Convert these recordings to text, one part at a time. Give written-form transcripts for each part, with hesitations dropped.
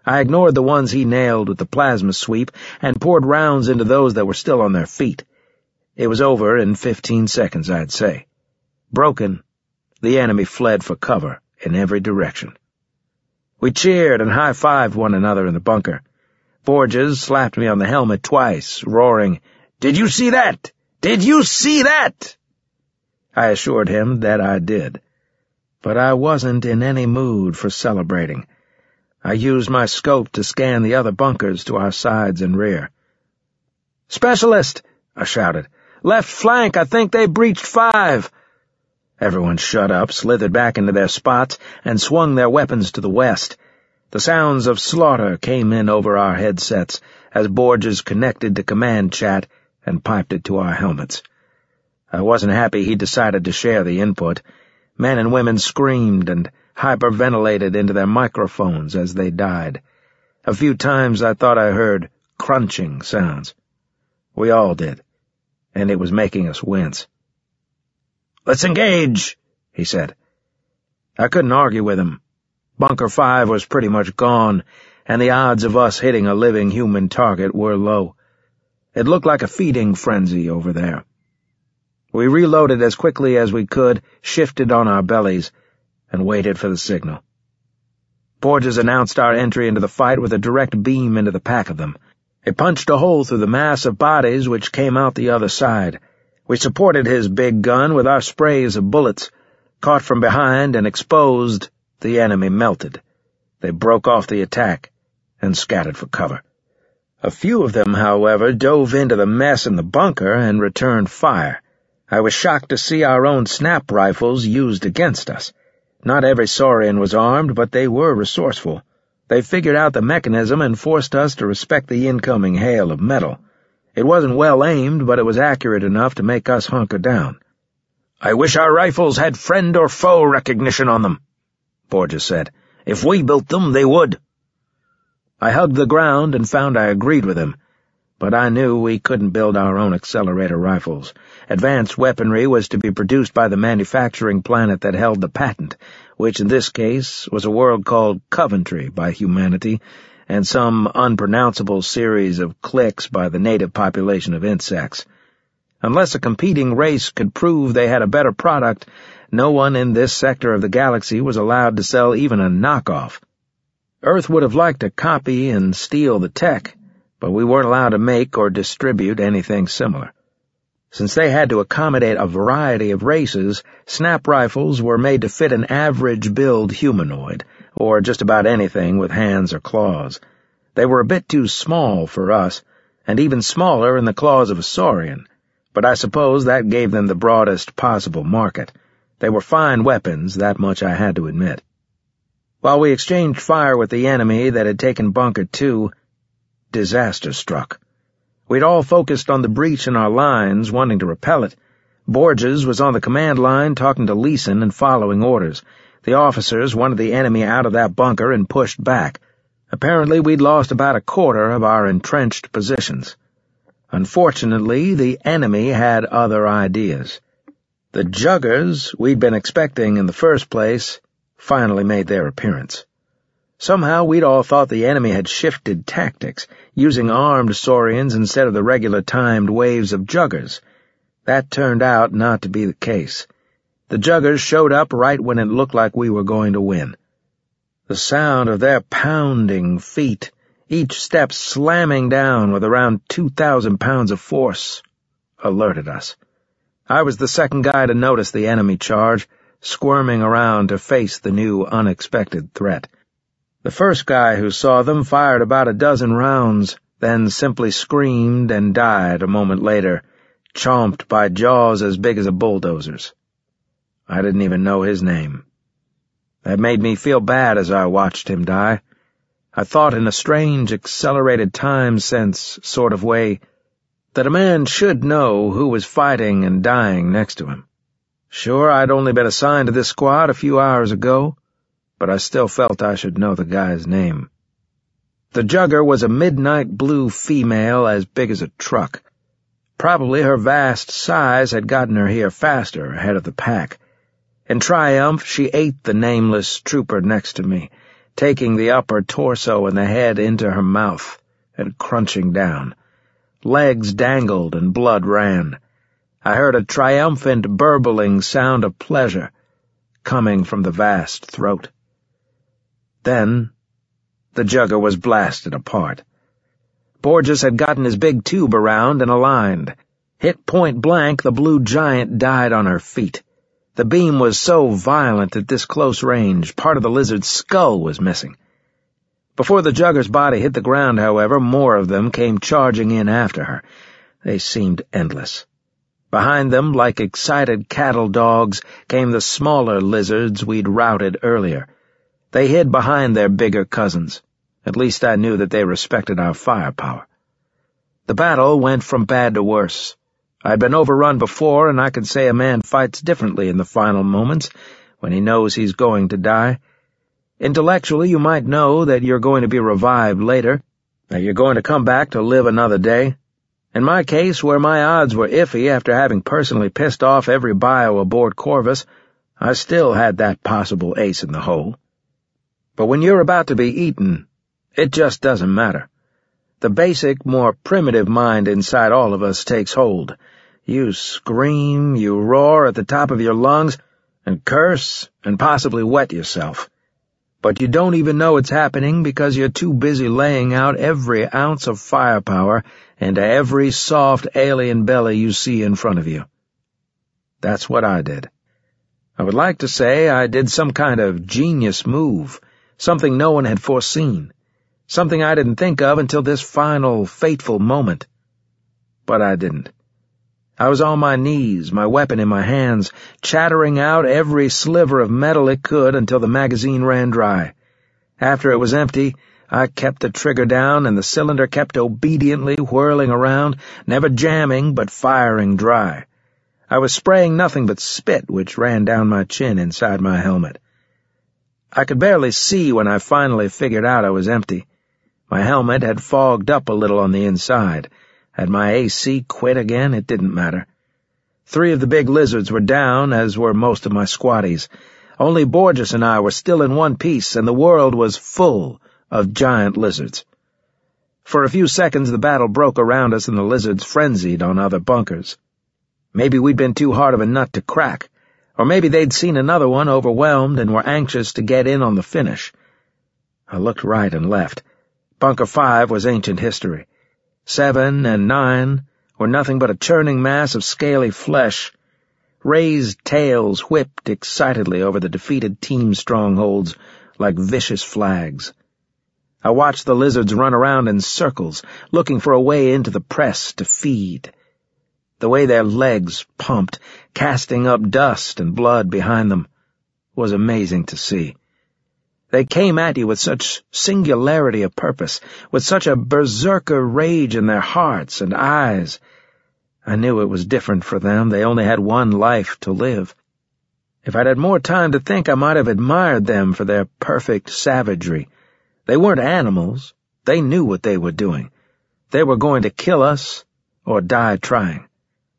I ignored the ones he nailed with the plasma sweep and poured rounds into those that were still on their feet. It was over in 15 seconds, I'd say. Broken, the enemy fled for cover in every direction. We cheered and high-fived one another in the bunker. Borges slapped me on the helmet twice, roaring, "Did you see that? Did you see that?" I assured him that I did, but I wasn't in any mood for celebrating. I used my scope to scan the other bunkers to our sides and rear. "Specialist!" I shouted. "Left flank, I think they breached 5. Everyone shut up, slithered back into their spots, and swung their weapons to the west. The sounds of slaughter came in over our headsets as Borges connected to command chat and piped it to our helmets. I wasn't happy he decided to share the input. Men and women screamed and hyperventilated into their microphones as they died. A few times I thought I heard crunching sounds. We all did, and it was making us wince. "Let's engage," he said. I couldn't argue with him. Bunker 5 was pretty much gone, and the odds of us hitting a living human target were low. It looked like a feeding frenzy over there. We reloaded as quickly as we could, shifted on our bellies, and waited for the signal. Borges announced our entry into the fight with a direct beam into the pack of them. It punched a hole through the mass of bodies which came out the other side. We supported his big gun with our sprays of bullets. Caught from behind and exposed, the enemy melted. They broke off the attack and scattered for cover. A few of them, however, dove into the mess in the bunker and returned fire. I was shocked to see our own snap rifles used against us. Not every Saurian was armed, but they were resourceful. They figured out the mechanism and forced us to respect the incoming hail of metal. It wasn't well aimed, but it was accurate enough to make us hunker down. "I wish our rifles had friend or foe recognition on them," Borges said. "If we built them, they would." I hugged the ground and found I agreed with him, but I knew we couldn't build our own accelerator rifles. Advanced weaponry was to be produced by the manufacturing planet that held the patent, which in this case was a world called Coventry by humanity, and some unpronounceable series of cliques by the native population of insects. Unless a competing race could prove they had a better product, no one in this sector of the galaxy was allowed to sell even a knockoff. Earth would have liked to copy and steal the tech, but we weren't allowed to make or distribute anything similar. Since they had to accommodate a variety of races, snap rifles were made to fit an average-build humanoid, or just about anything with hands or claws. They were a bit too small for us, and even smaller in the claws of a Saurian, but I suppose that gave them the broadest possible market. They were fine weapons, that much I had to admit. While we exchanged fire with the enemy that had taken Bunker 2, disaster struck. We'd all focused on the breach in our lines, wanting to repel it. Borges was on the command line talking to Leeson and following orders. The officers wanted the enemy out of that bunker and pushed back. Apparently we'd lost about a quarter of our entrenched positions. Unfortunately, the enemy had other ideas. The Juggers we'd been expecting in the first place finally made their appearance. Somehow we'd all thought the enemy had shifted tactics, using armed Saurians instead of the regular timed waves of Juggers. That turned out not to be the case. The Juggers showed up right when it looked like we were going to win. The sound of their pounding feet, each step slamming down with around 2,000 pounds of force, alerted us. I was the second guy to notice the enemy charge, squirming around to face the new unexpected threat. The first guy who saw them fired about a dozen rounds, then simply screamed and died a moment later, chomped by jaws as big as a bulldozer's. I didn't even know his name. That made me feel bad as I watched him die. I thought in a strange, accelerated time sense sort of way that a man should know who was fighting and dying next to him. Sure, I'd only been assigned to this squad a few hours ago, but I still felt I should know the guy's name. The Jugger was a midnight blue female as big as a truck. Probably her vast size had gotten her here faster ahead of the pack. In triumph, she ate the nameless trooper next to me, taking the upper torso and the head into her mouth and crunching down. Legs dangled and blood ran. I heard a triumphant burbling sound of pleasure coming from the vast throat. Then the jugger was blasted apart. Borges had gotten his big tube around and aligned. Hit point blank, the blue giant died on her feet. The beam was so violent at this close range, part of the lizard's skull was missing. Before the jugger's body hit the ground, however, more of them came charging in after her. They seemed endless. Behind them, like excited cattle dogs, came the smaller lizards we'd routed earlier. They hid behind their bigger cousins. At least I knew that they respected our firepower. The battle went from bad to worse. I'd been overrun before, and I could say a man fights differently in the final moments, when he knows he's going to die. Intellectually, you might know that you're going to be revived later, that you're going to come back to live another day. In my case, where my odds were iffy after having personally pissed off every bio aboard Corvus, I still had that possible ace in the hole. But when you're about to be eaten, it just doesn't matter. The basic, more primitive mind inside all of us takes hold. You scream, you roar at the top of your lungs, and curse, and possibly wet yourself. But you don't even know it's happening because you're too busy laying out every ounce of firepower into every soft alien belly you see in front of you. That's what I did. I would like to say I did some kind of genius move, something no one had foreseen, something I didn't think of until this final, fateful moment. But I didn't. I was on my knees, my weapon in my hands, chattering out every sliver of metal it could until the magazine ran dry. After it was empty, I kept the trigger down and the cylinder kept obediently whirling around, never jamming but firing dry. I was spraying nothing but spit which ran down my chin inside my helmet. I could barely see when I finally figured out I was empty. My helmet had fogged up a little on the inside. Had my AC quit again? It didn't matter. 3 of the big lizards were down, as were most of my squatties. Only Borges and I were still in one piece, and the world was full of giant lizards. For a few seconds the battle broke around us and the lizards frenzied on other bunkers. Maybe we'd been too hard of a nut to crack, or maybe they'd seen another one overwhelmed and were anxious to get in on the finish. I looked right and left. Bunker 5 was ancient history. 7 and 9 were nothing but a churning mass of scaly flesh. Raised tails whipped excitedly over the defeated team strongholds like vicious flags. I watched the lizards run around in circles, looking for a way into the press to feed. The way their legs pumped, casting up dust and blood behind them, was amazing to see. They came at you with such singularity of purpose, with such a berserker rage in their hearts and eyes. I knew it was different for them. They only had one life to live. If I'd had more time to think, I might have admired them for their perfect savagery. They weren't animals. They knew what they were doing. They were going to kill us or die trying.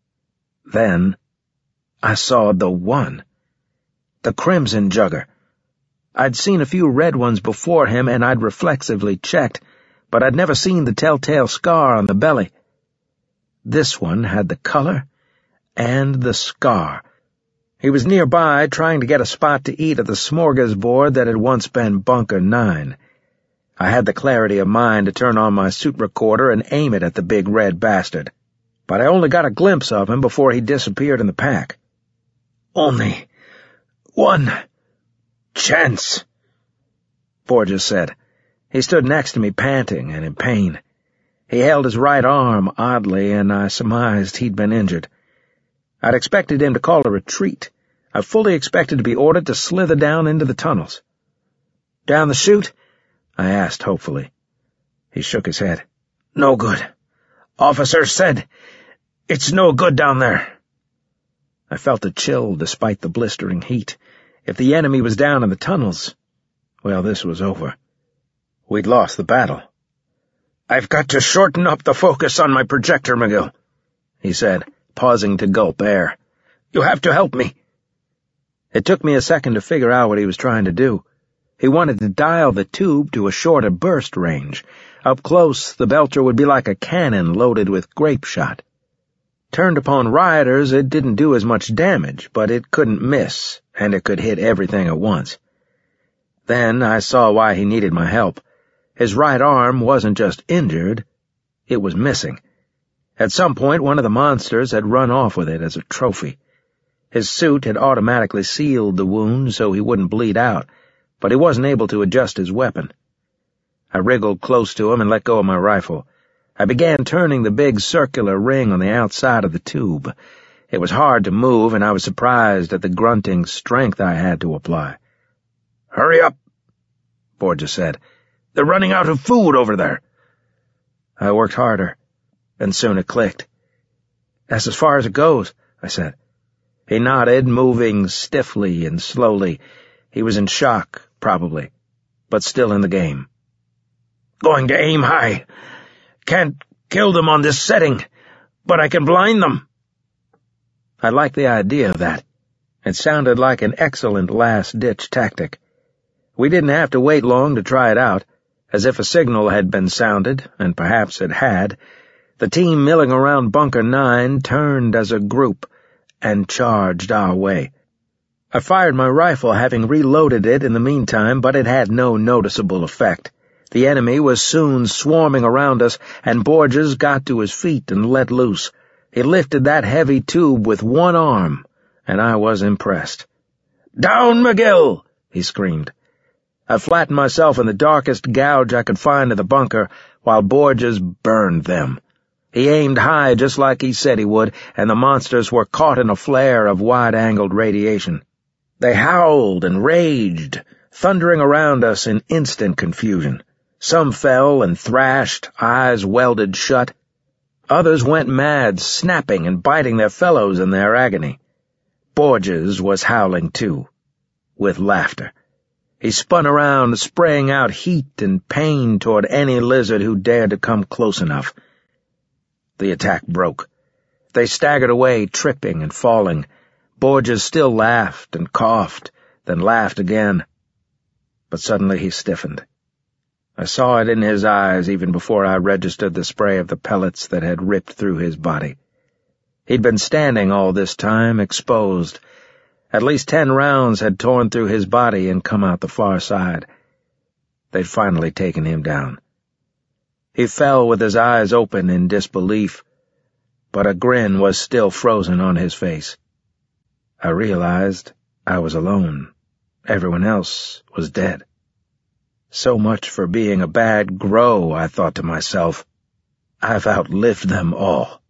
Then I saw the one. The Crimson Jugger. I'd seen a few red ones before him, and I'd reflexively checked, but I'd never seen the telltale scar on the belly. This one had the color and the scar. He was nearby, trying to get a spot to eat at the smorgasbord that had once been Bunker 9. I had the clarity of mind to turn on my suit recorder and aim it at the big red bastard, but I only got a glimpse of him before he disappeared in the pack. Only one chance, Borges said. He stood next to me, panting and in pain. He held his right arm oddly, and I surmised he'd been injured. I'd expected him to call a retreat. I fully expected to be ordered to slither down into the tunnels. "Down the chute?" I asked hopefully. He shook his head. "No good. Officer said it's no good down there." I felt a chill despite the blistering heat. If the enemy was down in the tunnels, well, this was over. We'd lost the battle. "I've got to shorten up the focus on my projector, McGill," he said, pausing to gulp air. "You have to help me." It took me a second to figure out what he was trying to do. He wanted to dial the tube to a shorter burst range. Up close, the belcher would be like a cannon loaded with grape shot. Turned upon rioters, it didn't do as much damage, but it couldn't miss, and it could hit everything at once. Then I saw why he needed my help. His right arm wasn't just injured, it was missing. At some point, one of the monsters had run off with it as a trophy. His suit had automatically sealed the wound so he wouldn't bleed out, but he wasn't able to adjust his weapon. I wriggled close to him and let go of my rifle. I began turning the big circular ring on the outside of the tube. It was hard to move, and I was surprised at the grunting strength I had to apply. "Hurry up," Borgia said. "They're running out of food over there." I worked harder, and soon it clicked. "That's as far as it goes," I said. He nodded, moving stiffly and slowly. He was in shock, probably, but still in the game. "Going to aim high. Can't kill them on this setting, but I can blind them." I liked the idea of that. It sounded like an excellent last-ditch tactic. We didn't have to wait long to try it out. As if a signal had been sounded, and perhaps it had, the team milling around Bunker 9 turned as a group and charged our way. I fired my rifle, having reloaded it in the meantime, but it had no noticeable effect. The enemy was soon swarming around us, and Borges got to his feet and let loose. He lifted that heavy tube with one arm, and I was impressed. "Down, McGill!" he screamed. I flattened myself in the darkest gouge I could find of the bunker, while Borges burned them. He aimed high just like he said he would, and the monsters were caught in a flare of wide-angled radiation. They howled and raged, thundering around us in instant confusion. Some fell and thrashed, eyes welded shut. Others went mad, snapping and biting their fellows in their agony. Borges was howling too, with laughter. He spun around, spraying out heat and pain toward any lizard who dared to come close enough. The attack broke. They staggered away, tripping and falling. Borges still laughed and coughed, then laughed again. But suddenly he stiffened. I saw it in his eyes even before I registered the spray of the pellets that had ripped through his body. He'd been standing all this time, exposed. At least 10 rounds had torn through his body and come out the far side. They'd finally taken him down. He fell with his eyes open in disbelief, but a grin was still frozen on his face. I realized I was alone. Everyone else was dead. So much for being a bad Grow, I thought to myself. I've outlived them all.